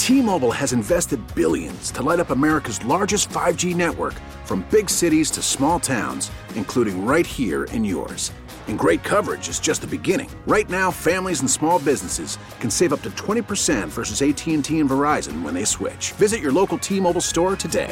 T-Mobile has invested billions to light up America's largest 5G network, from big cities to small towns, including right here in yours. And great coverage is just the beginning. Right now, families and small businesses can save up to 20% versus AT&T and Verizon when they switch. Visit your local T-Mobile store today.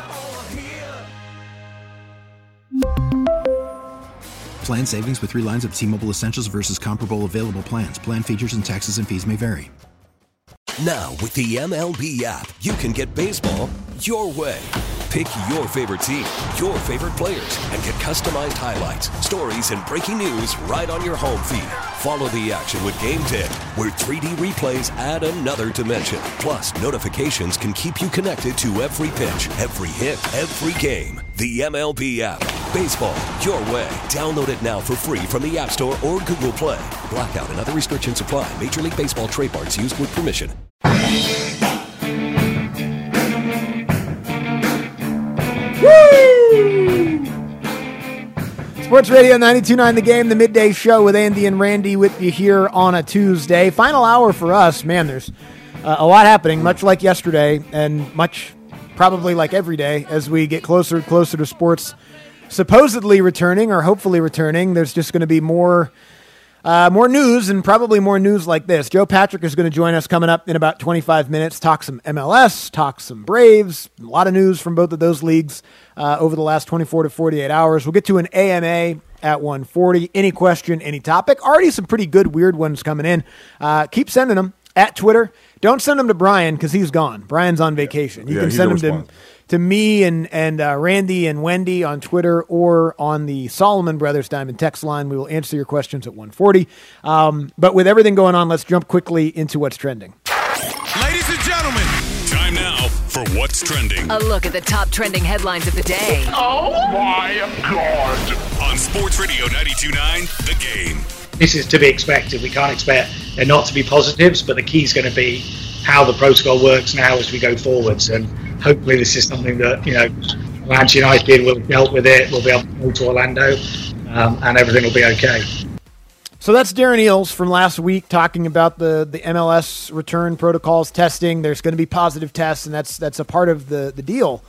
Plan savings with 3 lines of T-Mobile Essentials versus comparable available plans. Plan features and taxes and fees may vary. Now, with the MLB app, you can get baseball your way. Pick your favorite team, your favorite players, and get customized highlights, stories, and breaking news right on your home feed. Follow the action with Game Day, where 3D replays add another dimension. Plus, notifications can keep you connected to every pitch, every hit, every game. The MLB app. Baseball your way. Download it now for free from the App Store or Google Play. Blackout and other restrictions apply. Major League Baseball trademarks used with permission. Woo! Sports Radio 92.9 The Game, the midday show with Andy and Randy with you here on a Tuesday. Final hour for us. Man, there's a lot happening, much like yesterday and much probably like every day as we get closer and closer to sports supposedly returning or hopefully returning. There's just going to be more news, and probably more news like this. Joe Patrick is going to join us coming up in about 25 minutes, talk some MLS, talk some Braves, a lot of news from both of those leagues over the last 24 to 48 hours. We'll get to an AMA at 1:40. Any question, any topic. Already some pretty good weird ones coming in. Keep sending them at Twitter. Don't send them to Brian because he's gone. Brian's on vacation. You can send them to me and Randy and Wendy on Twitter or on the Solomon Brothers Diamond text line. We will answer your questions at 1:40. But with everything going on, let's jump quickly into what's trending. Ladies and gentlemen, time now for What's Trending. A look at the top trending headlines of the day. Oh my God. On Sports Radio 92.9 The Game. This is to be expected. We can't expect there not to be positives, but the key is going to be how the protocol works now as we go forwards. And hopefully this is something that, Manchester United will have dealt with it. We'll be able to go to Orlando and everything will be okay. So that's Darren Eales from last week talking about the MLS return protocols testing. There's going to be positive tests, and that's a part of the deal.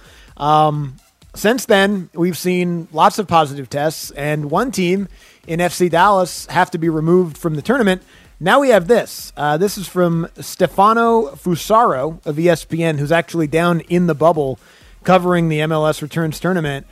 Since then, we've seen lots of positive tests, and one team in FC Dallas have to be removed from the tournament. Now we have this. This is from Stefano Fusaro of ESPN, who's actually down in the bubble covering the MLS returns tournament.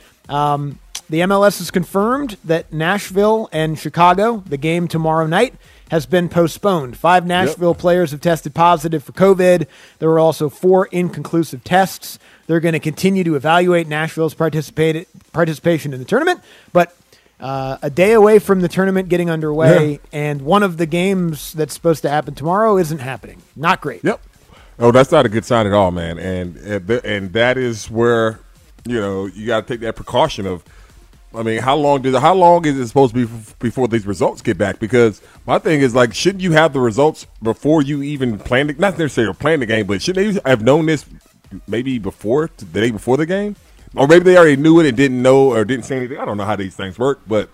The MLS has confirmed that Nashville and Chicago, the game tomorrow night, has been postponed. 5 Nashville players have tested positive for COVID. There were also 4 inconclusive tests. They're going to continue to evaluate Nashville's participation in the tournament, but a day away from the tournament getting underway, and one of the games that's supposed to happen tomorrow isn't happening. Not great. Yep. Oh, that's not a good sign at all, man. And that is where, you got to take that precaution of, how long is it supposed to be before these results get back? Because my thing is, shouldn't you have the results before you even plan not necessarily plan the game, but shouldn't they have known this maybe the day before the game? Or maybe they already knew it and didn't know or didn't say anything. I don't know how these things work, but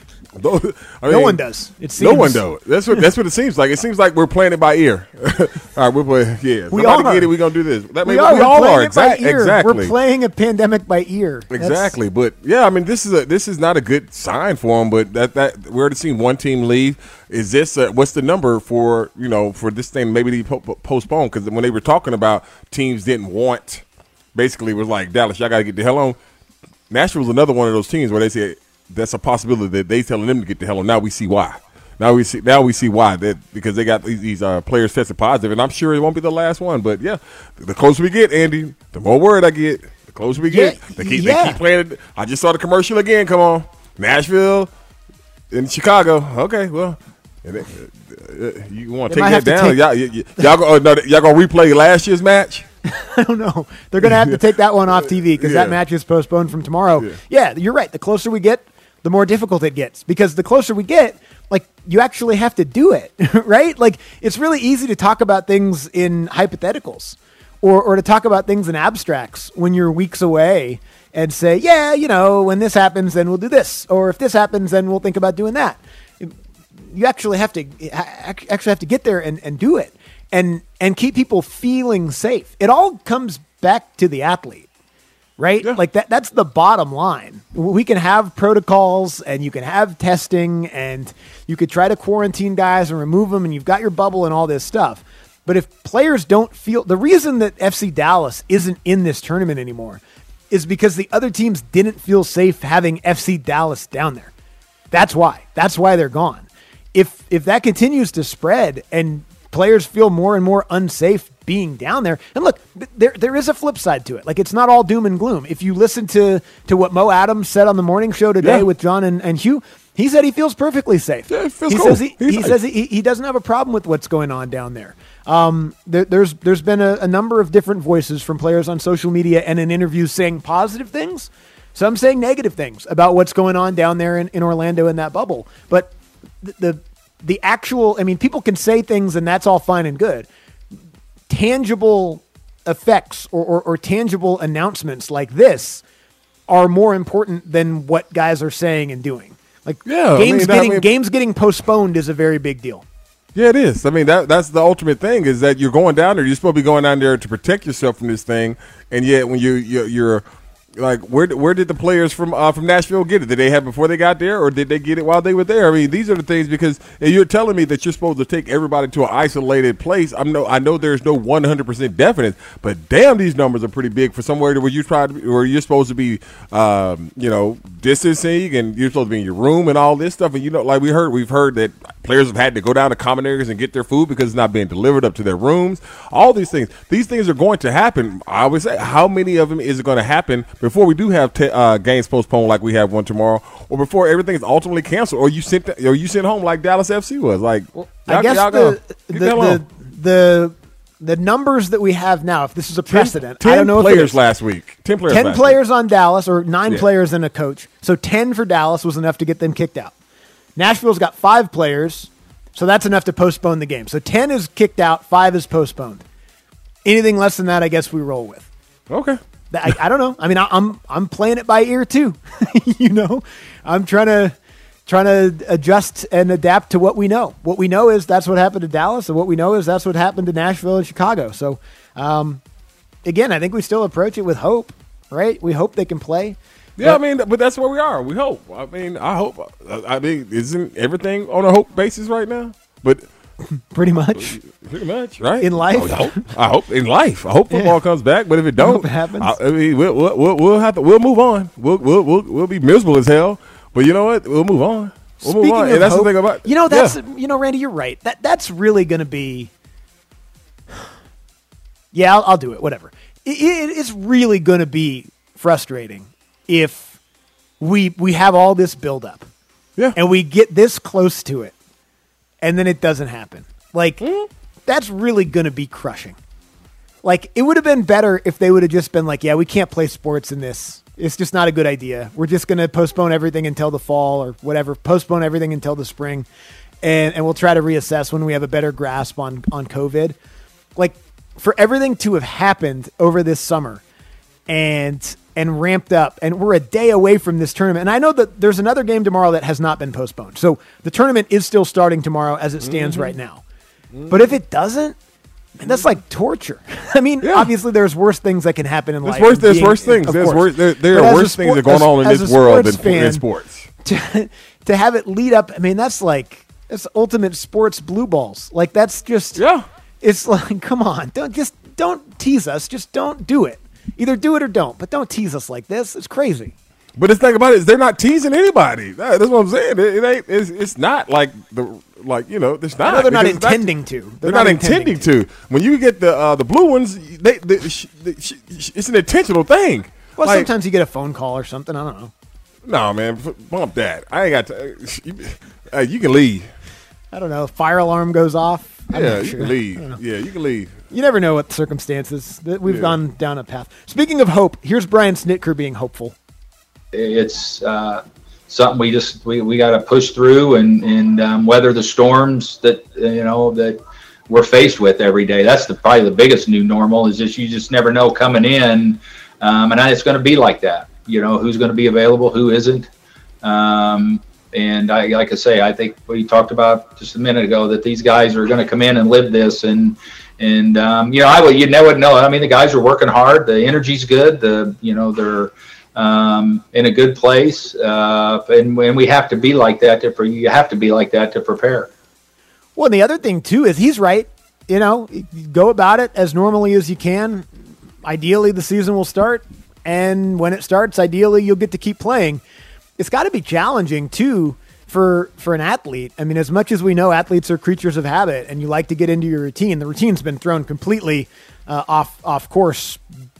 no one does. It seems no one does. That's what it seems like. It seems like we're playing it by ear. All right, we're playing. Yeah, we all get it. We're gonna do this. We all are. Exactly. We're playing a pandemic by ear. Exactly. But yeah, this is not a good sign for them. But that we're already seeing one team leave. Is this what's the number for for this thing maybe to be postponed? Because when they were talking about teams didn't want. Basically, was like, Dallas, y'all got to get the hell on. Nashville's another one of those teams where they say that's a possibility that they telling them to get the hell on. Now we see why. Now we see why because they got these players tested positive, and I'm sure it won't be the last one. But yeah, the closer we get, Andy, the more word I get. The closer we get, they keep playing it. I just saw the commercial again. Come on, Nashville and Chicago. Okay, well. You want to take that down? Y'all gonna replay last year's match? I don't know. They're going to have to take that one off TV because that match is postponed from tomorrow. Yeah, you're right. The closer we get, the more difficult it gets because the closer we get, you actually have to do it, right? It's really easy to talk about things in hypotheticals or to talk about things in abstracts when you're weeks away and say, when this happens, then we'll do this. Or if this happens, then we'll think about doing that. You actually have to get there and do it. and keep people feeling safe. It all comes back to the athlete. Right? Yeah. Like that's the bottom line. We can have protocols and you can have testing and you could try to quarantine guys and remove them and you've got your bubble and all this stuff. But if players don't feel, the reason that FC Dallas isn't in this tournament anymore is because the other teams didn't feel safe having FC Dallas down there. That's why. That's why they're gone. If that continues to spread and players feel more and more unsafe being down there. And look, there is a flip side to it. Like, it's not all doom and gloom. If you listen to what Mo Adams said on the morning show today with John and Hugh, he said he feels perfectly safe. Yeah, he cool. says he doesn't have a problem with what's going on down there. There's been a number of different voices from players on social media and in interviews saying positive things, some saying negative things about what's going on down there in Orlando in that bubble. But the actual, I mean, people can say things and that's all fine and good. Tangible effects or tangible announcements like this are more important than what guys are saying and doing. Like games getting postponed is a very big deal. Yeah, it is. I mean, that's the ultimate thing is that you're going down there. You're supposed to be going down there to protect yourself from this thing, and yet when you're like, where did the players from Nashville get it? Did they have it before they got there, or did they get it while they were there? I mean, these are the things, because you're telling me that you're supposed to take everybody to an isolated place. I know there's no 100% definite, but damn, these numbers are pretty big for somewhere where you're supposed to be, distancing, and you're supposed to be in your room and all this stuff. And like we've heard that players have had to go down to common areas and get their food because it's not being delivered up to their rooms. All these things are going to happen. I always say, how many of them is it going to happen before we do have games postponed like we have one tomorrow, or before everything is ultimately canceled, or you sent home like Dallas FC was? Like, I guess the numbers that we have now, if this is a precedent, 10 I don't know players if it is. last week. 10 players. 10 players on Dallas, or 9 players and a coach. So 10 for Dallas was enough to get them kicked out. Nashville's got 5 players, so that's enough to postpone the game. So 10 is kicked out, 5 is postponed. Anything less than that, I guess we roll with. Okay. I don't know. I mean, I'm playing it by ear too. I'm trying to adjust and adapt to what we know. What we know is that's what happened to Dallas, and what we know is that's what happened to Nashville and Chicago. So, again, I think we still approach it with hope, right? We hope they can play. Yeah, but that's where we are. We hope. I hope. Isn't everything on a hope basis right now? But pretty much, right? In life, I hope in life. I hope football comes back. But if it don't, happens. We'll move on. We'll be miserable as hell. But you know what? We'll move on. Speaking of and that's hope, the thing about Randy, you're right. That's really going to be. Yeah, I'll do it. Whatever. It's really going to be frustrating if we have all this buildup, and we get this close to it, and then it doesn't happen. Like, that's really going to be crushing. Like, it would have been better if they would have just been like, yeah, we can't play sports in this. It's just not a good idea. We're just going to postpone everything until the fall or whatever. Postpone everything until the spring, and we'll try to reassess when we have a better grasp on COVID. Like, for everything to have happened over this summer and ramped up, and we're a day away from this tournament. And I know that there's another game tomorrow that has not been postponed. So the tournament is still starting tomorrow as it stands right now. But if it doesn't, man, that's like torture. I mean, obviously there's worse things that can happen in life. There's worse things. There are worse things that are going on in this world than in sports. To have it lead up, I mean, that's ultimate sports blue balls. Like, that's just, it's like, come on, don't tease us. Just don't do it. Either do it or don't, but don't tease us like this. It's crazy. But the thing about it is they're not teasing anybody. That's what I'm saying. It ain't. It's not like It's not. I know they're not intending to. They're not intending to. When you get the blue ones, it's an intentional thing. Well, sometimes you get a phone call or something. I don't know. No, man, bump that. I ain't got to. You can leave. I don't know. Fire alarm goes off. You can leave. Yeah, you can leave. You never know what the circumstances. We've gone down a path. Speaking of hope, here's Brian Snitker being hopeful. It's something we got to push through and weather the storms that that we're faced with every day. That's probably the biggest new normal, is just you just never know coming in, and it's going to be like that. Who's going to be available, who isn't. like I say, I think we talked about just a minute ago that these guys are going to come in and live this. And you never know. I mean, the guys are working hard. The energy's good. They're in a good place. And we have to be like that you have to be like that to prepare. Well, and the other thing too is he's right. Go about it as normally as you can. Ideally, the season will start. And when it starts, ideally, you'll get to keep playing. It's got to be challenging, too, for an athlete. I mean, as much as we know athletes are creatures of habit and you like to get into your routine, the routine's been thrown completely off course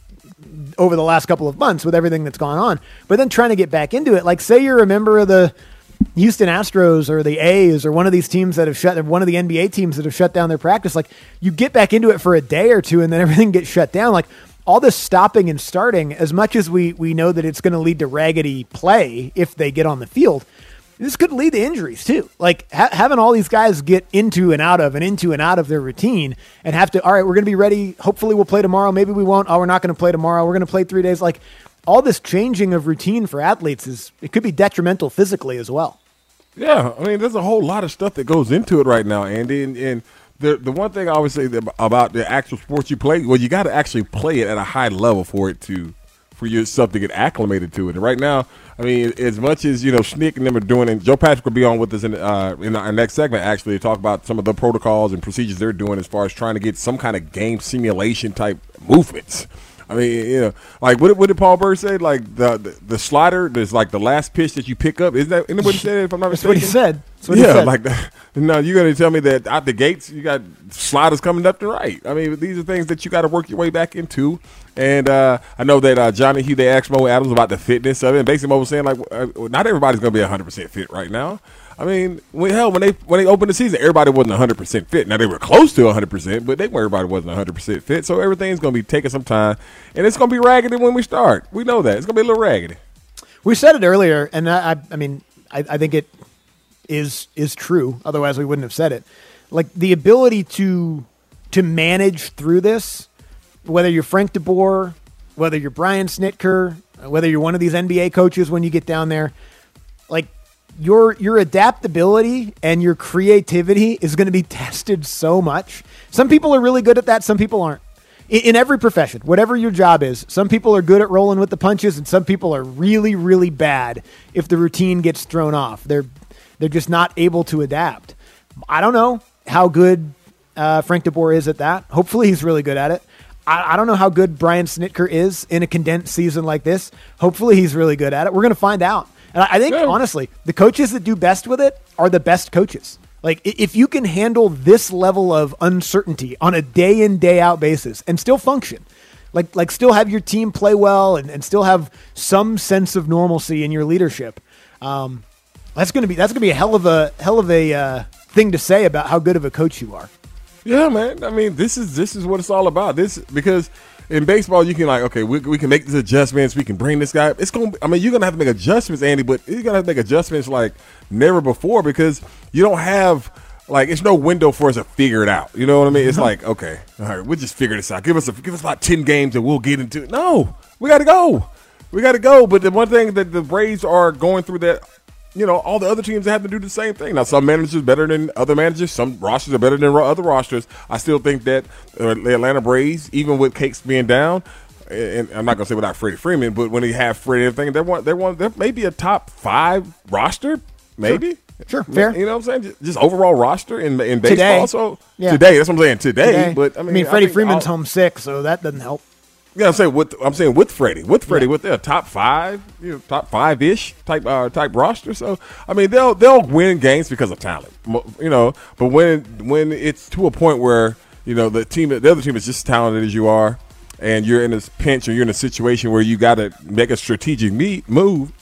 over the last couple of months with everything that's gone on. But then trying to get back into it, like say you're a member of the Houston Astros or the A's or one of these teams that have one of the NBA teams that have shut down their practice, like you get back into it for a day or two and then everything gets shut down. Like all this stopping and starting, as much as we know that it's going to lead to raggedy play if they get on the field, this could lead to injuries too. Like having all these guys get into and out of their routine and have to, all right, we're going to be ready. Hopefully we'll play tomorrow. Maybe we won't. Oh, we're not going to play tomorrow. We're going to play 3 days. Like all this changing of routine for athletes it could be detrimental physically as well. Yeah. I mean, there's a whole lot of stuff that goes into it right now, Andy. And the one thing I always say about the actual sports you play, well, you got to actually play it at a high level for yourself to get acclimated to it. And right now, I mean, as much as, Snick and them are doing, and Joe Patrick will be on with us in our next segment, actually, to talk about some of the protocols and procedures they're doing as far as trying to get some kind of game simulation type movements. I mean, like what did Paul Bird say? Like the slider, there's like the last pitch that you pick up. Isn't that anybody said it, if I'm not mistaken? That's what he said. He said. Like that. No, you're going to tell me that out the gates you got sliders coming up to right. I mean, these are things that you got to work your way back into. And I know that Johnny Hugh, they asked Mo Adams about the fitness of it. And basically Mo was saying, like, not everybody's going to be 100% fit right now. I mean, when they opened the season, everybody wasn't 100% fit. Now, they were close to 100%, but everybody wasn't 100% fit. So everything's going to be taking some time. And it's going to be raggedy when we start. We know that. It's going to be a little raggedy. We said it earlier, and I think it is true. Otherwise, we wouldn't have said it. Like, the ability to manage through this, whether you're Frank DeBoer, whether you're Brian Snitker, whether you're one of these NBA coaches when you get down there, like, your adaptability and your creativity is going to be tested so much. Some people are really good at that. Some people aren't. In every profession, whatever your job is, some people are good at rolling with the punches and some people are really, really bad if the routine gets thrown off. They're just not able to adapt. I don't know how good Frank DeBoer is at that. Hopefully he's really good at it. I don't know how good Brian Snitker is in a condensed season like this. Hopefully he's really good at it. We're going to find out. And I think, honestly, the coaches that do best with it are the best coaches. Like, if you can handle this level of uncertainty on a day-in, day-out basis and still function, like still have your team play well and still have some sense of normalcy in your leadership, that's going to be a hell of a thing to say about how good of a coach you are. Yeah, man. I mean, this is what it's all about. Because in baseball, you can we can make these adjustments. We can bring this guy. You're going to have to make adjustments, Andy, but you're going to have to make adjustments like never before because you don't have, it's no window for us to figure it out. You know what I mean? It's like, okay, all right, we'll just figure this out. Give us about 10 games and we'll get into it. No, we got to go. But the one thing that the Braves are going through that, all the other teams have to do the same thing. Now, some managers better than other managers. Some rosters are better than other rosters. I still think that the Atlanta Braves, even with Cakes being down, and I'm not going to say without Freddie Freeman, but when they have Freddie and everything, they're maybe a top 5 roster, maybe. Sure, fair. You know what I'm saying? Just overall roster in baseball. Today. So today, that's what I'm saying. Today. But Freddie Freeman's home sick, so that doesn't help. Yeah, I'm saying with Freddie, with their top 5, top 5-ish type roster. So they'll win games because of talent, But when it's to a point where the other team is just as talented as you are, and you're in this pinch or you're in a situation where you got to make a strategic move,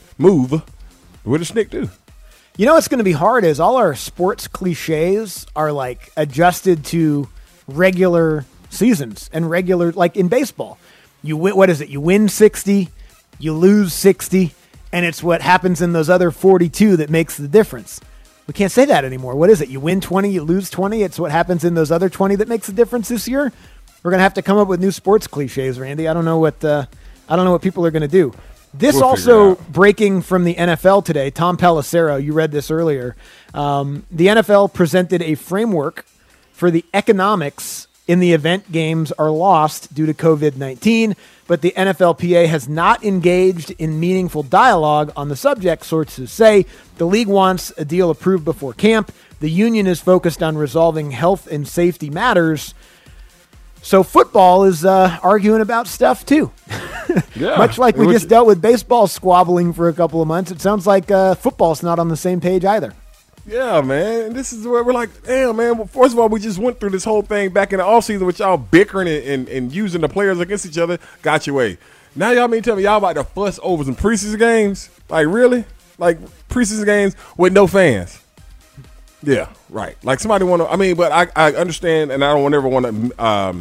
what does Nick do? What's going to be hard is all our sports cliches are like adjusted to regular seasons and regular, like in baseball. You win, what is it? You win 60, you lose 60, and it's what happens in those other 42 that makes the difference. We can't say that anymore. What is it? You win 20, you lose 20. It's what happens in those other 20 that makes the difference this year. We're going to have to come up with new sports cliches, Randy. I don't know what people are going to do. This We'll also figure it out. breaking from the NFL today. Tom Pelissero, you read this earlier. The NFL presented a framework for the economics in the event games are lost due to COVID-19, but the NFLPA has not engaged in meaningful dialogue on the subject, sources say. The league wants a deal approved before camp. The union is focused on resolving health and safety matters. So football is arguing about stuff too. Yeah. Much like we just dealt with baseball squabbling for a couple of months, it sounds like football's not on the same page either. Yeah, man. This is where we're like, damn, man. Well, first of all, we just went through this whole thing back in the offseason with y'all bickering and using the players against each other. Got your way. Now y'all mean tell me y'all about to fuss over some preseason games? Like, really? Like, preseason games with no fans? Yeah, right. Like, somebody want to – I mean, but I understand, and I don't ever want to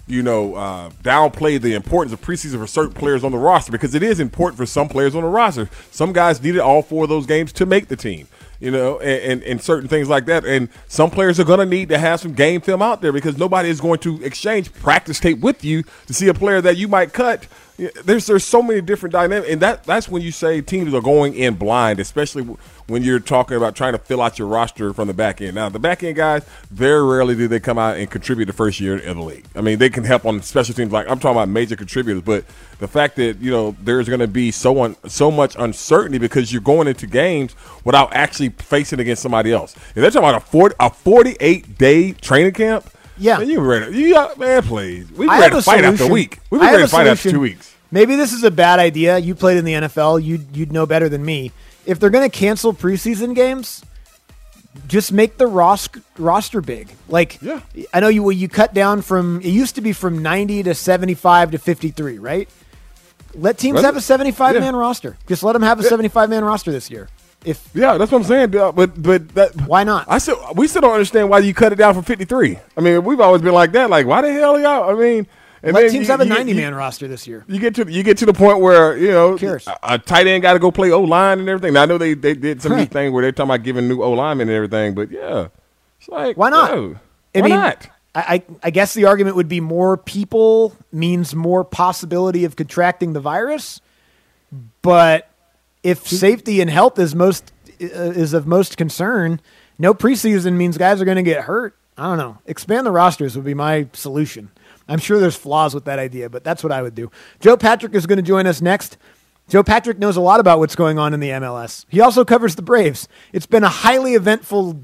downplay the importance of preseason for certain players on the roster, because it is important for some players on the roster. Some guys needed all 4 of those games to make the team. And certain things like that. And some players are going to need to have some game film out there, because nobody is going to exchange practice tape with you to see a player that you might cut. There's so many different dynamics, and that's when you say teams are going in blind, especially when you're talking about trying to fill out your roster from the back end. Now, the back end guys, very rarely do they come out and contribute the first year in the league. I mean, they can help on special teams. Like, I'm talking about major contributors, but the fact that, there's going to be so much uncertainty because you're going into games without actually facing against somebody else. If they're talking about a 48-day training camp, yeah, man, man, please. We've been ready to fight after a week. We've been ready to fight after 2 weeks. Maybe this is a bad idea. You played in the NFL. You'd know better than me. If they're going to cancel preseason games, just make the roster big. Like, yeah. I know you cut down from – it used to be from 90 to 75 to 53, right? Let teams have a 75-man roster. Just let them have a 75-man roster this year. Yeah, that's what I'm saying. But why not? We still don't understand why you cut it down from 53. I mean, we've always been like that. Like, why the hell y'all? I mean, and let teams have a 90-man roster this year. You get to the point where a tight end got to go play O-line and everything. Now, I know they did some new thing where they're talking about giving new O-linemen and everything, but yeah, it's like, why not? Why not? I guess the argument would be more people means more possibility of contracting the virus, but if safety and health is of most concern, no preseason means guys are going to get hurt. I don't know. Expand the rosters would be my solution. I'm sure there's flaws with that idea, but that's what I would do. Joe Patrick is going to join us next. Joe Patrick knows a lot about what's going on in the MLS. He also covers the Braves. It's been a highly eventful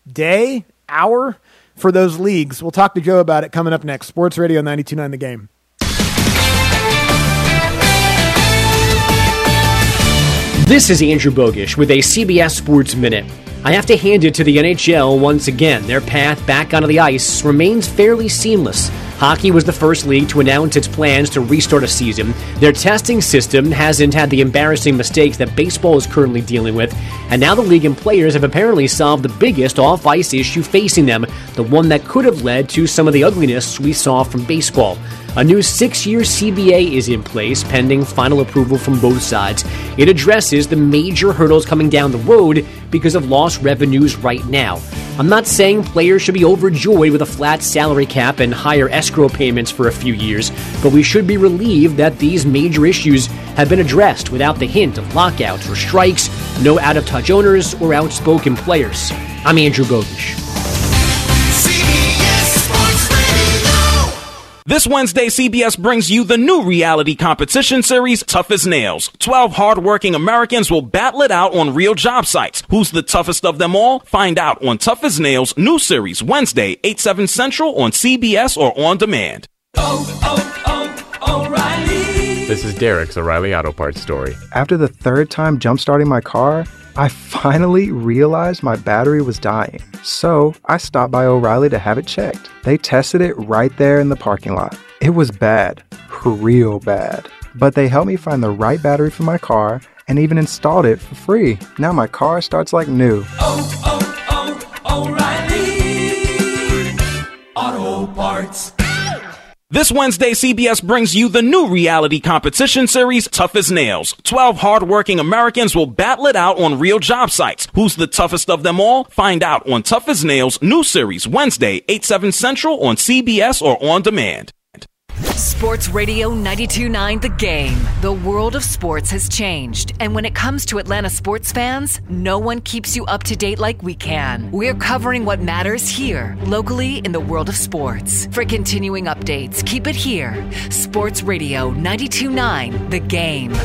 hour for those leagues. We'll talk to Joe about it coming up next. Sports Radio 92.9 The Game. This is Andrew Bogish with a CBS Sports Minute. I have to hand it to the NHL once again. Their path back onto the ice remains fairly seamless. Hockey was the first league to announce its plans to restart a season. Their testing system hasn't had the embarrassing mistakes that baseball is currently dealing with, and now the league and players have apparently solved the biggest off-ice issue facing them, the one that could have led to some of the ugliness we saw from baseball. A new 6-year CBA is in place, pending final approval from both sides. It addresses the major hurdles coming down the road because of lost revenues right now. I'm not saying players should be overjoyed with a flat salary cap and higher escrow payments for a few years, but we should be relieved that these major issues have been addressed without the hint of lockouts or strikes, no out-of-touch owners, or outspoken players. I'm Andrew Bogish. This Wednesday, CBS brings you the new reality competition series, Tough as Nails. 12 hard-working Americans will battle it out on real job sites. Who's the toughest of them all? Find out on Tough as Nails, new series, Wednesday, 8/7 Central on CBS or on demand. O'Reilly. This is Derek's O'Reilly Auto Parts story. After the third time jump-starting my car, I finally realized my battery was dying. So I stopped by O'Reilly to have it checked. They tested it right there in the parking lot. It was bad, real bad. But they helped me find the right battery for my car and even installed it for free. Now my car starts like new. O'Reilly Auto Parts. This Wednesday, CBS brings you the new reality competition series, Tough as Nails. 12 hard-working Americans will battle it out on real job sites. Who's the toughest of them all? Find out on Tough as Nails, new series, Wednesday, 8/7 Central on CBS or on demand. Sports Radio 92.9 The Game. The world of sports has changed, and when it comes to Atlanta sports fans, no one keeps you up to date like we can. We're covering what matters here, locally in the world of sports. For continuing updates, keep it here. Sports Radio 92.9 The Game.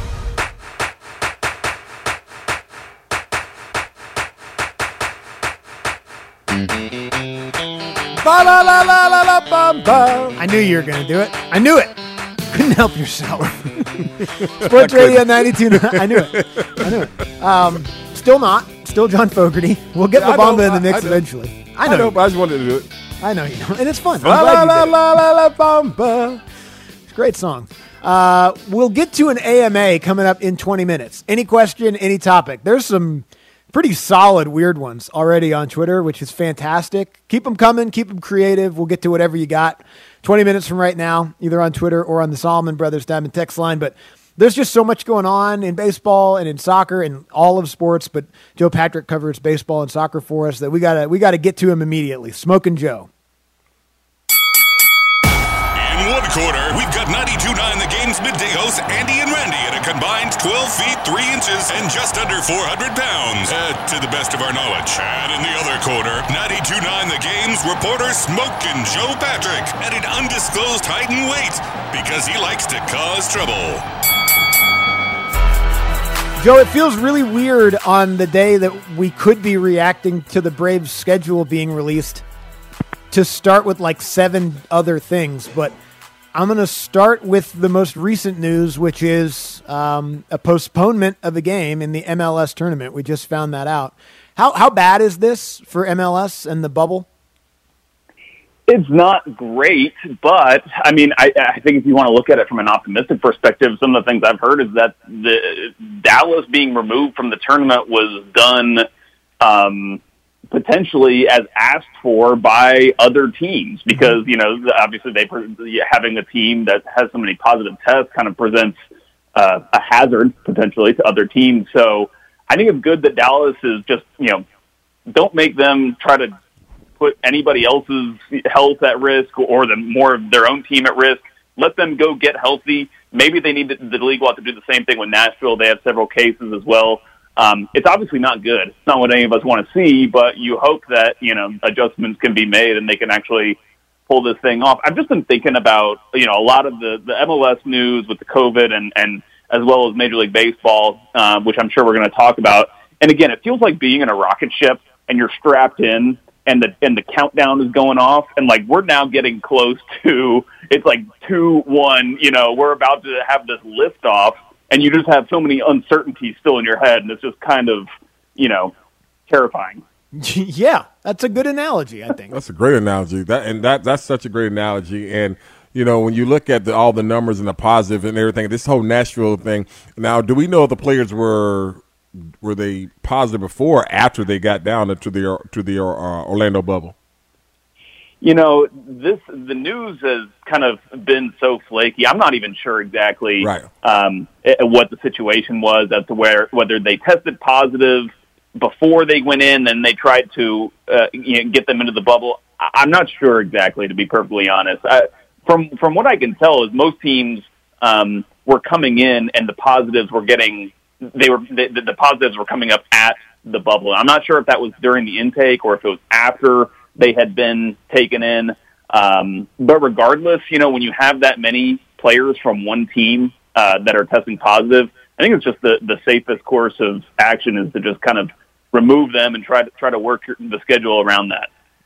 I knew you were going to do it. I knew it. Couldn't help yourself. Sports Radio 92.9. I knew it. Still not. Still John Fogerty. We'll get La Bamba in the mix eventually. I know. I just wanted to do it. I know you know. And it's fun. Bamba. It's a great song. We'll get to an AMA coming up in 20 minutes. Any question, any topic. There's some pretty solid weird ones already on Twitter, which is fantastic. Keep them coming. Keep them creative. We'll get to whatever you got 20 minutes from right now, either on Twitter or on the Solomon Brothers Diamond text line. But there's just so much going on in baseball and in soccer and all of sports. But Joe Patrick covers baseball and soccer for us that we gotta get to him immediately. Smokin' Joe. In one quarter, we've got 92.9 The Game's midday hosts Andy and Randy at a combined 12 feet 3 inches and just under 400 pounds, to the best of our knowledge. And in the other quarter, 92.9 The Game's reporter Smokin' Joe Patrick at an undisclosed height and weight because he likes to cause trouble. Joe, it feels really weird on the day that we could be reacting to the Braves' schedule being released to start with like 7 other things, but I'm going to start with the most recent news, which is a postponement of a game in the MLS tournament. We just found that out. How bad is this for MLS and the bubble? It's not great, but I mean, I think if you want to look at it from an optimistic perspective, some of the things I've heard is that the Dallas being removed from the tournament was done potentially as asked for by other teams because, you know, obviously having a team that has so many positive tests kind of presents a hazard potentially to other teams. So I think it's good that Dallas is just, you know, don't make them try to put anybody else's health at risk or more of their own team at risk. Let them go get healthy. Maybe they need the league will have to do the same thing with Nashville. They have several cases as well. It's obviously not good. It's not what any of us want to see, but you hope that, you know, adjustments can be made and they can actually pull this thing off. I've just been thinking about, you know, a lot of the MLS news with the COVID and as well as Major League Baseball, which I'm sure we're going to talk about. And again, it feels like being in a rocket ship and you're strapped in and the countdown is going off. And like, we're now getting close to, it's like 2-1, you know, we're about to have this liftoff. And you just have so many uncertainties still in your head, and it's just kind of, you know, terrifying. Yeah, that's a good analogy, I think. That's a great analogy. That's such a great analogy. And, you know, when you look at all the numbers and the positive and everything, this whole Nashville thing, now, do we know if the players were they positive before or after they got down to the Orlando bubble? You know, the news has kind of been so flaky. I'm not even sure exactly what the situation was as to whether they tested positive before they went in and they tried to get them into the bubble. I'm not sure exactly, to be perfectly honest. From what I can tell, is most teams were coming in and the positives were the positives were coming up at the bubble. I'm not sure if that was during the intake or if it was after they had been taken in. But regardless, you know, when you have that many players from one team that are testing positive, I think it's just the safest course of action is to just kind of remove them and try to work the schedule around that.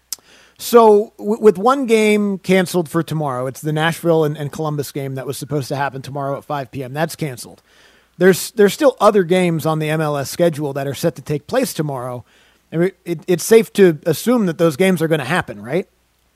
So with one game canceled for tomorrow, it's the Nashville and Columbus game that was supposed to happen tomorrow at 5 p.m. That's canceled. There's still other games on the MLS schedule that are set to take place tomorrow. I mean, it's safe to assume that those games are going to happen, right?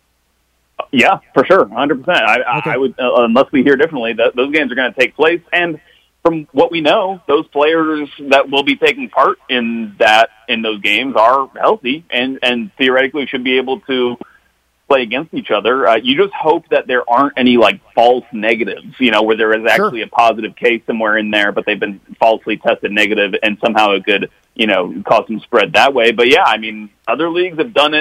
Yeah, for sure, 100%. I would, unless we hear differently, those games are going to take place. And from what we know, those players that will be taking part in those games are healthy and theoretically should be able to play against each other. You just hope that there aren't any like false negatives, you know, where there is actually a positive case somewhere in there, but they've been falsely tested negative and somehow it could, you know, cause some spread that way. But yeah, I mean, other leagues have done it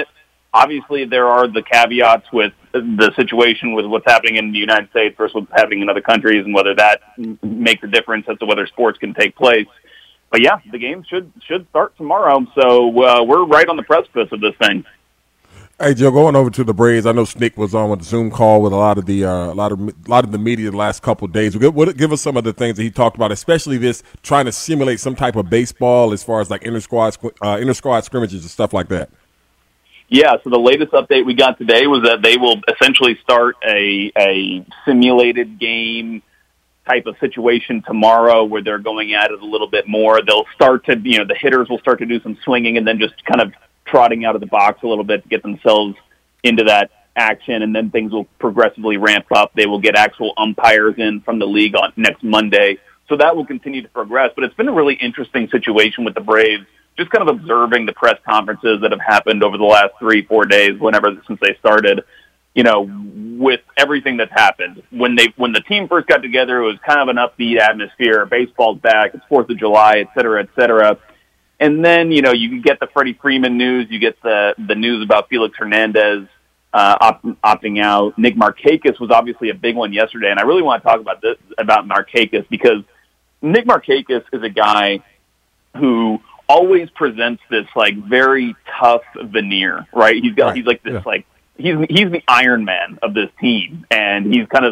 Obviously, there are the caveats with the situation with what's happening in the United States versus what's happening in other countries and whether that makes a difference as to whether sports can take place. But, yeah, the game should start tomorrow, so we're right on the precipice of this thing. Hey, Joe, going over to the Braves, I know Snick was on with a Zoom call with a lot of the media the last couple of days. Give us some of the things that he talked about, especially this trying to simulate some type of baseball as far as like inter-squad scrimmages and stuff like that. Yeah, so the latest update we got today was that they will essentially start a simulated game type of situation tomorrow where they're going at it a little bit more. They'll start to, the hitters will start to do some swinging and then just kind of trotting out of the box a little bit to get themselves into that action, and then things will progressively ramp up. They will get actual umpires in from the league on next Monday. So that will continue to progress. But it's been a really interesting situation with the Braves, just kind of observing the press conferences that have happened over the last 3-4 days, since they started, with everything that's happened. When the team first got together, it was kind of an upbeat atmosphere. Baseball's back. It's 4th of July, et cetera, et cetera. And then, you get the Freddie Freeman news. You get the news about Felix Hernandez opting out. Nick Markakis was obviously a big one yesterday. And I really want to talk about Markakis, because Nick Markakis is a guy who always presents this very tough veneer, right? He's like this, he's the Iron Man of this team. And he's kind of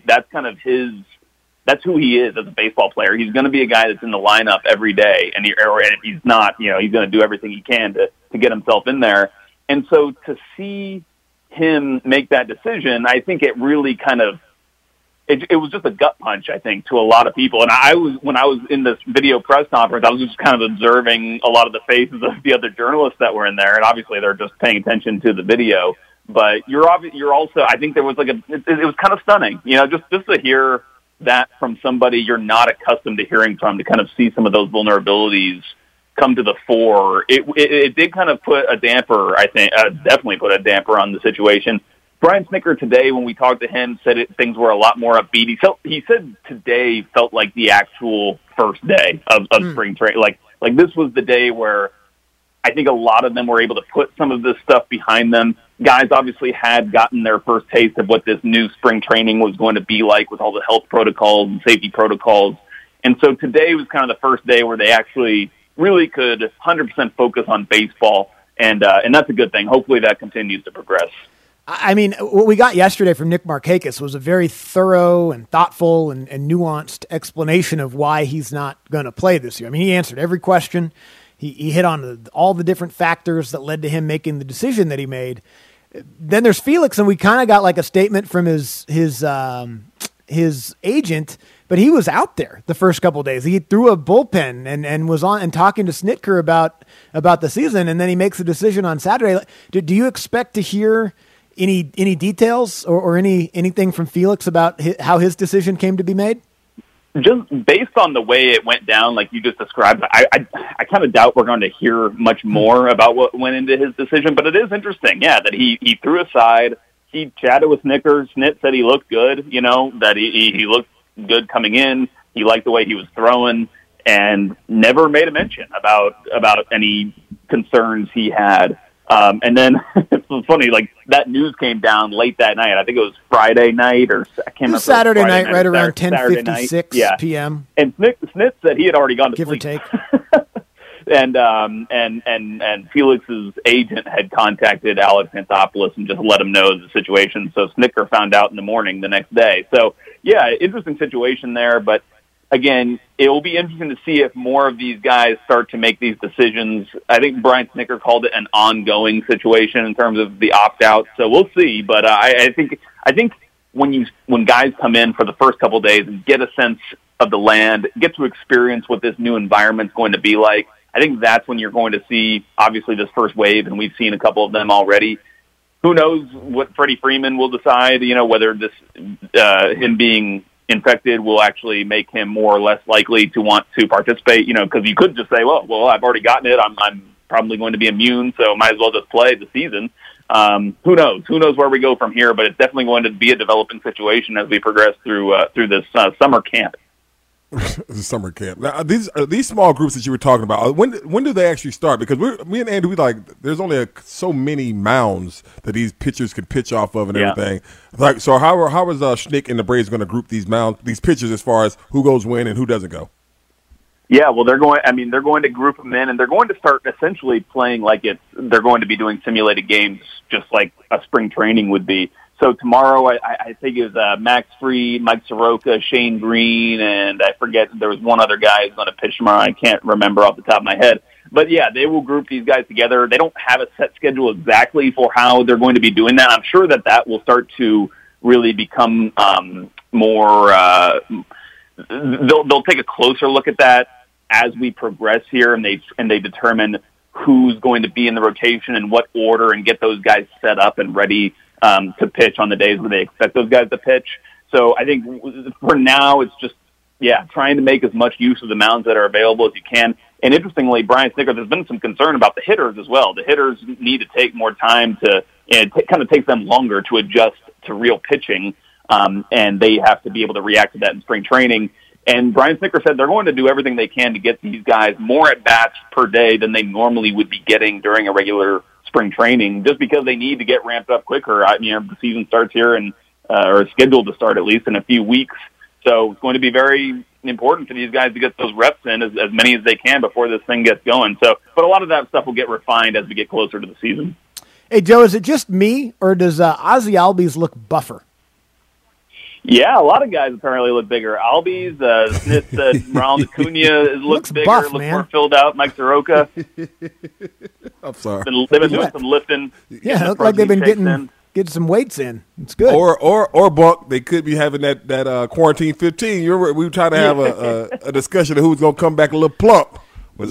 that's who he is as a baseball player. He's going to be a guy that's in the lineup every day, and if he's not, he's going to do everything he can to get himself in there. And so to see him make that decision, I think it really it was just a gut punch, I think, to a lot of people. And when I was in this video press conference, I was just kind of observing a lot of the faces of the other journalists that were in there, and obviously they're just paying attention to the video. But you're also, I think there was it was kind of stunning, just to hear that from somebody you're not accustomed to hearing from, to kind of see some of those vulnerabilities come to the fore. It did kind of put a damper, I think, definitely put a damper on the situation. Brian Snitker today, when we talked to him, said things were a lot more upbeat. He said today felt like the actual first day of spring training. Like this was the day where I think a lot of them were able to put some of this stuff behind them. Guys obviously had gotten their first taste of what this new spring training was going to be like, with all the health protocols and safety protocols. And so today was kind of the first day where they actually really could 100% focus on baseball. And that's a good thing. Hopefully that continues to progress. I mean, what we got yesterday from Nick Markakis was a very thorough and thoughtful and nuanced explanation of why he's not going to play this year. I mean, he answered every question. He hit on all the different factors that led to him making the decision that he made. Then there's Felix, and we kind of got like a statement from his agent, but he was out there the first couple of days. He threw a bullpen and was on and talking to Snitker about the season, and then he makes a decision on Saturday. Do you expect to hear any details or anything from Felix about how his decision came to be made? Just based on the way it went down, like you just described, I kind of doubt we're going to hear much more about what went into his decision. But it is interesting, that he threw aside. He chatted with Snitker. Snit said he looked good, that he looked good coming in. He liked the way he was throwing, and never made a mention about any concerns he had. And then it's funny, like that news came down late that night. I think it was Friday night, or I can't remember. Saturday night, right around 10:56 p.m. And Snit said he had already gone to give sleep. Or take. and Felix's agent had contacted Alex Anthopoulos and just let him know the situation. So Snitker found out in the morning the next day. So interesting situation there, but. Again, it will be interesting to see if more of these guys start to make these decisions. I think Brian Snitker called it an ongoing situation in terms of the opt-out. So we'll see. But I think when guys come in for the first couple of days and get a sense of the land, get to experience what this new environment's going to be like, I think that's when you're going to see, obviously, this first wave, and we've seen a couple of them already. Who knows what Freddie Freeman will decide, whether this him being infected will actually make him more or less likely to want to participate, because you could just say, well, I've already gotten it. I'm probably going to be immune, so might as well just play the season. Who knows? Who knows where we go from here, but it's definitely going to be a developing situation as we progress through this summer camp. Summer camp. Now, these small groups that you were talking about, when do they actually start? Because me and Andy, there's only so many mounds that these pitchers can pitch off of and everything. Like, so how is Schnick and the Braves going to group these pitchers as far as who goes when and who doesn't go? Yeah, well, they're going to group them in, and they're going to start essentially playing like they're going to be doing simulated games, just like a spring training would be. So tomorrow, I think it was Max Fried, Mike Soroka, Shane Green, and I forget, there was one other guy who's going to pitch tomorrow. I can't remember off the top of my head. But yeah, they will group these guys together. They don't have a set schedule exactly for how they're going to be doing that. I'm sure that will start to really become more. They'll take a closer look at that as we progress here, and they determine who's going to be in the rotation and what order, and get those guys set up and ready to pitch on the days where they expect those guys to pitch. So I think for now, it's just, trying to make as much use of the mounds that are available as you can. And interestingly, Brian Snitker, there's been some concern about the hitters as well. The hitters need to take more time it kind of takes them longer to adjust to real pitching, and they have to be able to react to that in spring training. And Brian Snitker said they're going to do everything they can to get these guys more at-bats per day than they normally would be getting during a regular spring training, just because they need to get ramped up quicker. The season starts here or is scheduled to start at least in a few weeks. So it's going to be very important for these guys to get those reps in, as many as they can before this thing gets going. So, but a lot of that stuff will get refined as we get closer to the season. Hey, Joe, is it just me, or does Ozzie Albies look buffer? Yeah, a lot of guys apparently look bigger. Albies, Ronald Acuna looks bigger, buff, looks man. more filled out. Mike Soroka. I'm sorry. They've been doing some lifting. Yeah, it looks like they've been getting some weights in. It's good. Or Buck, they could be having that quarantine 15. You remember we were trying to have a discussion of who's going to come back a little plump. The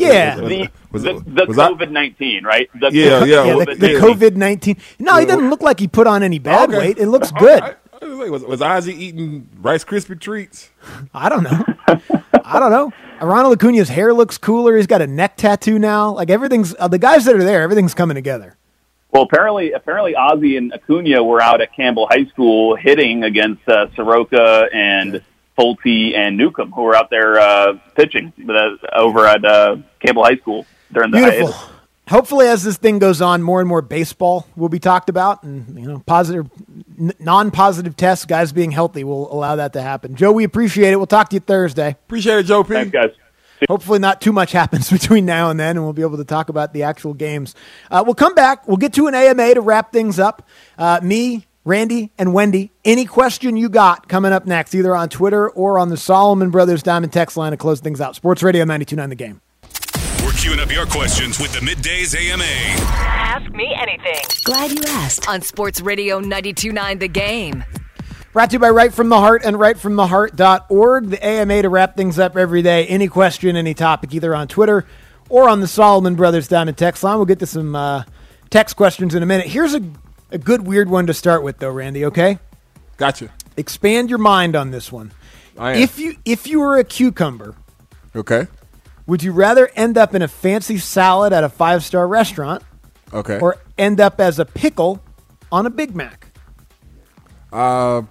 COVID-19, right? The COVID-19. No, he doesn't look like he put on any bad weight. It looks good. Was Ozzie eating Rice Krispie treats? I don't know. Ronald Acuna's hair looks cooler. He's got a neck tattoo now. Like, everything's the guys that are there, everything's coming together. Well, apparently Ozzie and Acuna were out at Campbell High School hitting against Soroka and Fulte and Newcomb, who were out there pitching over at Campbell High School during the Beautiful. hiatus. Hopefully, as this thing goes on, more and more baseball will be talked about, and positive, non-positive tests, guys being healthy will allow that to happen. Joe, we appreciate it. We'll talk to you Thursday. Appreciate it, Joe P. Thanks, guys. Hopefully not too much happens between now and then, and we'll be able to talk about the actual games. We'll come back. We'll get to an AMA to wrap things up. Me, Randy, and Wendy, any question you got coming up next, either on Twitter or on the Solomon Brothers Diamond text line to close things out. Sports Radio 92.9 The Game. We're queuing up your questions with the Middays AMA. Ask me anything. Glad you asked. On Sports Radio 92.9 The Game. Brought to you by Right From The Heart and rightfromtheheart.org. The AMA to wrap things up every day. Any question, any topic, either on Twitter or on the Solomon Brothers Diamond text line. We'll get to some text questions in a minute. Here's a good weird one to start with, though, Randy, okay? Gotcha. Expand your mind on this one. I am. If you were a cucumber, okay, would you rather end up in a fancy salad at a 5-star restaurant, okay, or end up as a pickle on a Big Mac? I'm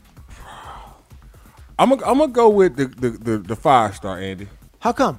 gonna go with the 5-star, Andy. How come?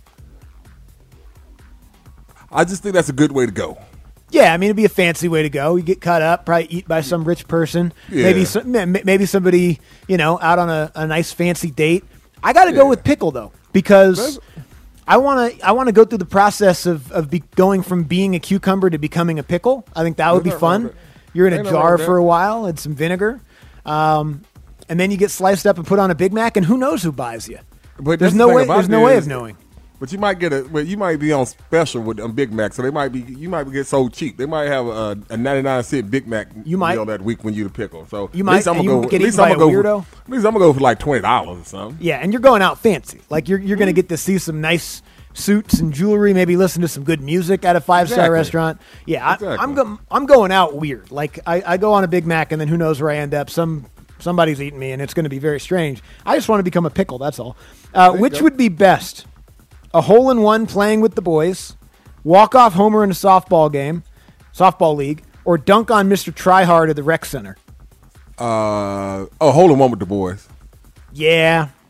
I just think that's a good way to go. Yeah, I mean, it'd be a fancy way to go. You get cut up, probably eat by some rich person. Yeah. Maybe somebody, out on a nice fancy date. I got to go with pickle, though, because I want to go through the process of going from being a cucumber to becoming a pickle. I think that would be fun. You're in a jar for a while and some vinegar, and then you get sliced up and put on a Big Mac, and who knows who buys you? But there's no way of knowing. But you might be on special with them Big Macs, so you might get so cheap. They might have a 99-cent Big Mac meal that week when you the pickle. So you might. At least I'm gonna go for like $20 or something. Yeah, and you're going out fancy. Like you're going to get to see some nice suits and jewelry. Maybe listen to some good music at a 5-star restaurant. Yeah, exactly. I'm going out weird. Like I go on a Big Mac, and then who knows where I end up. Somebody's eating me, and it's going to be very strange. I just want to become a pickle. That's all. Which would be best? A hole-in-one playing with the boys, walk-off homer in a softball league, or dunk on Mr. Tryhard at the rec center? A hole-in-one with the boys. Yeah,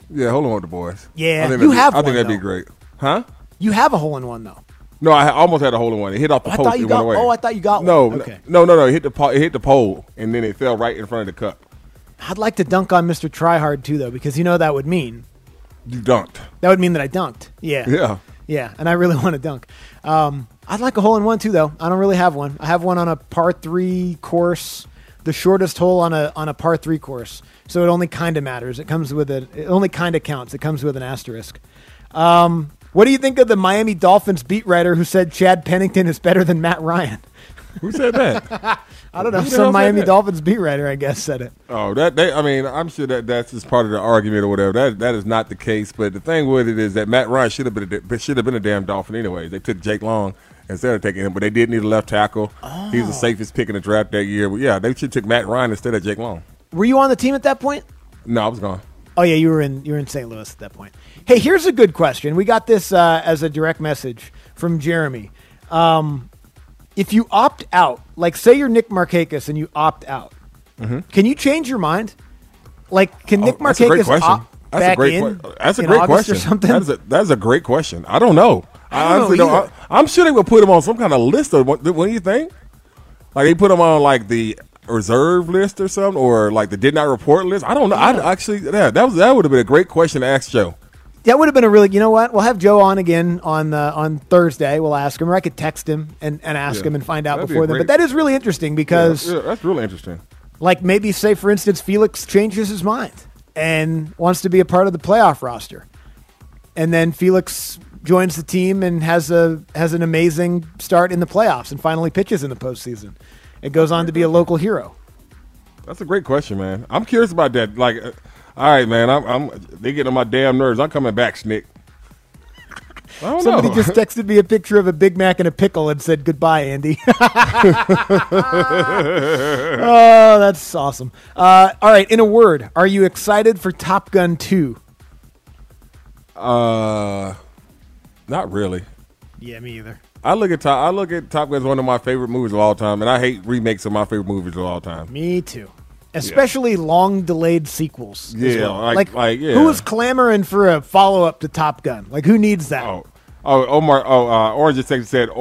Yeah, hold on with the boys. Yeah, I think you have I think one, that'd be though. great. Huh? You have a hole-in-one, though. No, I almost had a hole in one. It hit off the I post. thought you It got. went away. Oh, I thought you got No, one. Okay. no. It hit the pole, and then it fell right in front of the cup. I'd like to dunk on Mr. Tryhard too, though, because that would mean You dunked. that would mean that I dunked. Yeah. Yeah, and I really want to dunk. I'd like a hole-in-one too, though. I don't really have one. I have one on a par 3 course, the shortest hole on a par 3 course. So it only kind of matters. It only kind of counts. It comes with an asterisk. What do you think of the Miami Dolphins beat writer who said Chad Pennington is better than Matt Ryan? Who said that? I don't know. Who the hell Some said Miami that? Dolphins beat writer, I guess, said it. Oh, I'm sure that's just part of the argument or whatever. That is not the case. But the thing with it is that Matt Ryan should have been a damn Dolphin anyway. They took Jake Long instead of taking him, but they did need a left tackle. He was the safest pick in the draft that year. But yeah, they should have took Matt Ryan instead of Jake Long. Were you on the team at that point? No, I was gone. Oh yeah, you were in St. Louis at that point. Hey, here's a good question. We got this as a direct message from Jeremy. If you opt out, like say you're Nick Markakis and you opt out, can you change your mind? Like, can Nick Markakis opt back in? That's a in great August question. or something? That's a great question. I don't know. I honestly don't know either. I'm sure they will put him on some kind of list. What do you think? Like they put him on like the reserve list or something, or like the did not report list. I don't know. Yeah. That would have been a great question to ask Joe. That would have been a really. You know what? We'll have Joe on again on Thursday. We'll ask him, or I could text him and ask him and find out before then. But that is really interesting because that's really interesting. Like maybe say for instance Felix changes his mind and wants to be a part of the playoff roster, and then Felix joins the team and has an amazing start in the playoffs and finally pitches in the postseason. It goes on to be a local hero. That's a great question, man. I'm curious about that. Like, all right, man, they get on my damn nerves. I'm coming back, Snick. I don't Somebody know. just texted me a picture of a Big Mac and a pickle and said, "Goodbye, Andy." Oh, that's awesome. All right, in a word, are you excited for Top Gun 2? Not really. Yeah, me either. I look at Top Gun as one of my favorite movies of all time, and I hate remakes of my favorite movies of all time. Me too. Especially long delayed sequels. as Yeah, well. like who is clamoring for a follow up to Top Gun? Like, who needs that? Omar. Orange just said,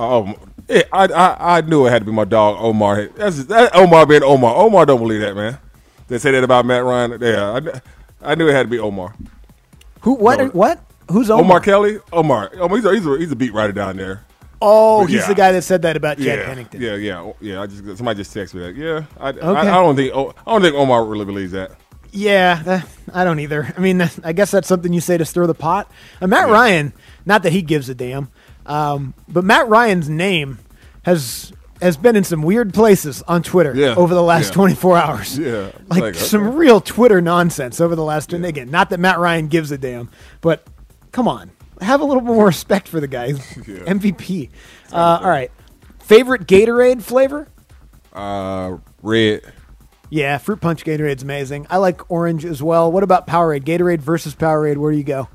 I knew it had to be my dog, Omar. That's Omar being Omar. Omar don't believe that, man. They say that about Matt Ryan. Yeah, I knew it had to be Omar. Who? What? No. What? Who's Omar? Omar Kelly? Omar. He's a beat writer down there. Oh, But he's yeah. the guy that said that about Chad Pennington. Yeah. Somebody just texted me that. Yeah, I Okay. don't think Omar really believes that. Yeah, I don't either. I mean, I guess that's something you say to stir the pot. Matt Ryan, not that he gives a damn, but Matt Ryan's name has been in some weird places on Twitter over the last 24 hours. Yeah. Like some real Twitter nonsense over the last, and again, not that Matt Ryan gives a damn, but come on. Have a little more respect for the guy. MVP. All right. Favorite Gatorade flavor? Red. Yeah, fruit punch Gatorade's amazing. I like orange as well. What about Powerade? Gatorade versus Powerade. Where do you go?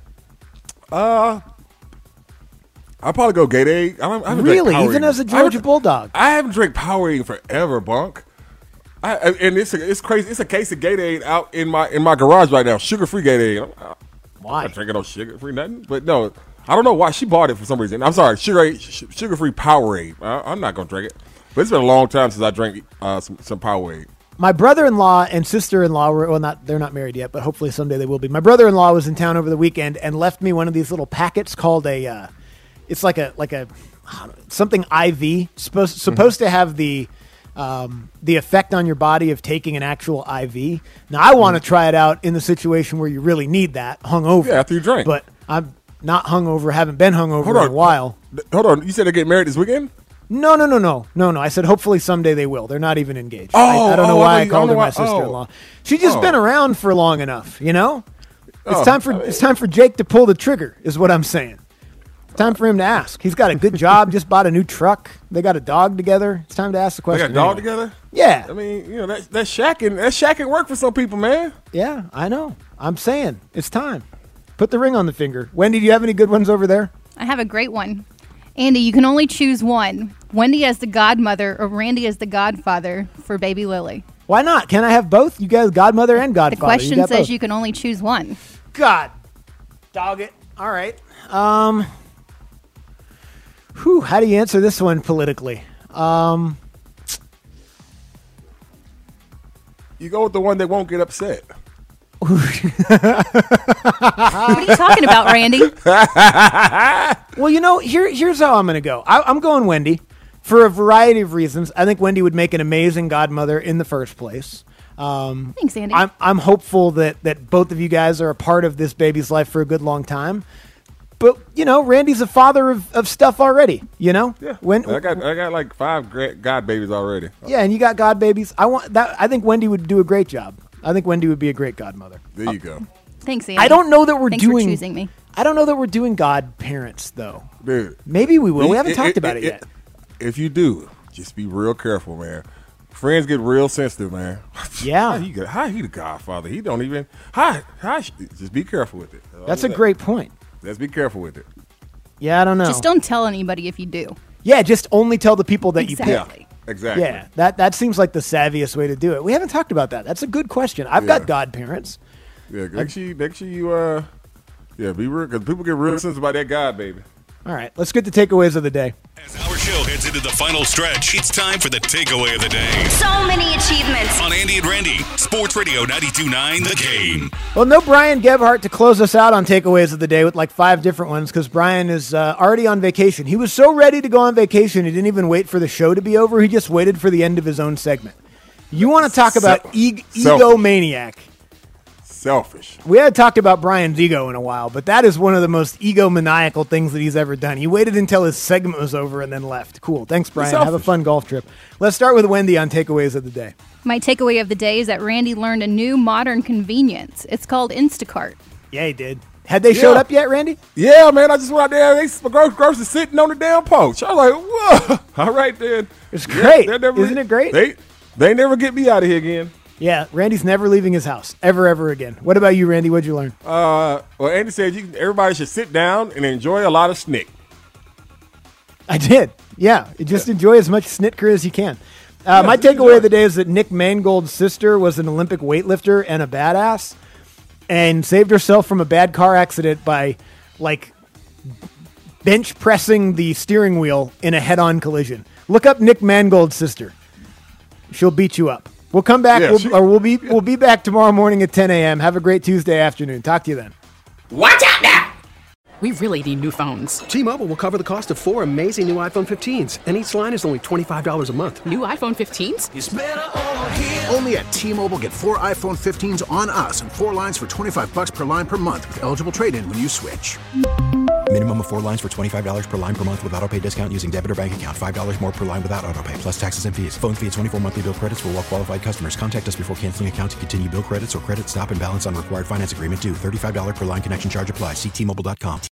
I'll probably go Gatorade. I haven't Really? drank Powerade. Even as a Georgia Bulldog? I haven't drank Powerade in forever, Bunk. And it's crazy. It's a case of Gatorade out in my garage right now. Sugar-free Gatorade. Why? I'm not drinking no sugar-free nothing. But no, I don't know why she bought it for some reason. I'm sorry, sugar-free Powerade. I'm not gonna drink it. But it's been a long time since I drank some Powerade. My brother-in-law and sister-in-law were they're not married yet, but hopefully someday they will be. My brother-in-law was in town over the weekend and left me one of these little packets called it's like a something IV supposed to have the effect on your body of taking an actual IV. Now I want to try it out in the situation where you really need that hungover. Yeah, after you drink. But I'm not hungover, haven't been hungover in a while. Hold on, you said they get married this weekend? No. I said hopefully someday they will. They're not even engaged. I don't know why I called her my sister-in-law. She's just been around for long enough, you know? It's time for Jake to pull the trigger, is what I'm saying. It's time for him to ask. He's got a good job, just bought a new truck. They got a dog together. It's time to ask the question. They got a dog together? Yeah. I mean, you know, that shacking work for some people, man. Yeah, I know. I'm saying it's time. Put the ring on the finger. Wendy, do you have any good ones over there? I have a great one. Andy, you can only choose one. Wendy as the godmother or Randy as the godfather for baby Lily. Why not? Can I have both? You guys, godmother and godfather. The question says you can only choose one. God. Dog it. All right. How do you answer this one politically? You go with the one that won't get upset. What are you talking about, Randy? Well, here's how I'm going to go. I'm going Wendy for a variety of reasons. I think Wendy would make an amazing godmother in the first place. Thanks, Andy. I'm hopeful that both of you guys are a part of this baby's life for a good long time. But, Randy's a father of stuff already, Yeah. I got like 5 god babies already. Yeah, and you got god babies. I think Wendy would do a great job. I think Wendy would be a great godmother. There you go. Thanks, Andy. I don't know that Thanks for choosing me. I don't know that we're doing godparents, though. Dude. Maybe we will. We haven't talked about it yet. If you do, just be real careful, man. Friends get real sensitive, man. Yeah. How he the godfather? He don't even. Just be careful with it. That's a great point. Let's be careful with it. Yeah, I don't know. Just don't tell anybody if you do. Yeah, just only tell the people that you pick. Yeah, exactly. Yeah, that seems like the savviest way to do it. We haven't talked about that. That's a good question. I've got godparents. Yeah, make sure you be real, because people get real sensitive about that god baby. All right, let's get the takeaways of the day. As our show heads into the final stretch, it's time for the takeaway of the day. So many achievements. On Andy and Randy, Sports Radio 92.9 The Game. Well, no Brian Gebhardt to close us out on takeaways of the day with like 5 different ones because Brian is already on vacation. He was so ready to go on vacation, he didn't even wait for the show to be over. He just waited for the end of his own segment. You want to talk about egomaniac. Selfish. We hadn't talked about Brian's ego in a while, but that is one of the most egomaniacal things that he's ever done. He waited until his segment was over and then left. Cool. Thanks, Brian. Have a fun golf trip. Let's start with Wendy on takeaways of the day. My takeaway of the day is that Randy learned a new modern convenience. It's called Instacart. Yeah, he did. Had they showed up yet, Randy? Yeah, man. I just went out there. My groceries sitting on the damn porch. I was like, whoa. All right, then. It's great. Isn't it great? They never get me out of here again. Yeah, Randy's never leaving his house, ever again. What about you, Randy? What'd you learn? Well, Andy said everybody should sit down and enjoy a lot of snick. I did. Yeah, just enjoy as much Snitker as you can. My takeaway of the day is that Nick Mangold's sister was an Olympic weightlifter and a badass and saved herself from a bad car accident by, bench pressing the steering wheel in a head-on collision. Look up Nick Mangold's sister. She'll beat you up. We'll come back. We'll be back tomorrow morning at 10 a.m. Have a great Tuesday afternoon. Talk to you then. Watch out now! We really need new phones. T-Mobile will cover the cost of 4 amazing new iPhone 15s, and each line is only $25 a month. New iPhone 15s? It's better over here. Only at T-Mobile, get 4 iPhone 15s on us and 4 lines for $25 per line per month with eligible trade-in when you switch. Minimum of 4 lines for $25 per line per month with autopay discount using debit or bank account. $5 more per line without autopay, plus taxes and fees. Phone fee at 24 monthly bill credits for well-qualified customers. Contact us before canceling account to continue bill credits or credit stop and balance on required finance agreement due. $35 per line connection charge applies. See T-Mobile.com.